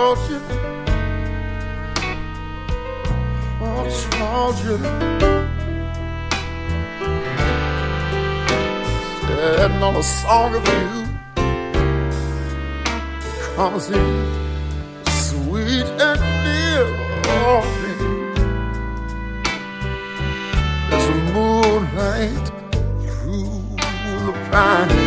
you, told you, sitting on a song of you, comes in sweet and near me. There's a moonlight through the pine.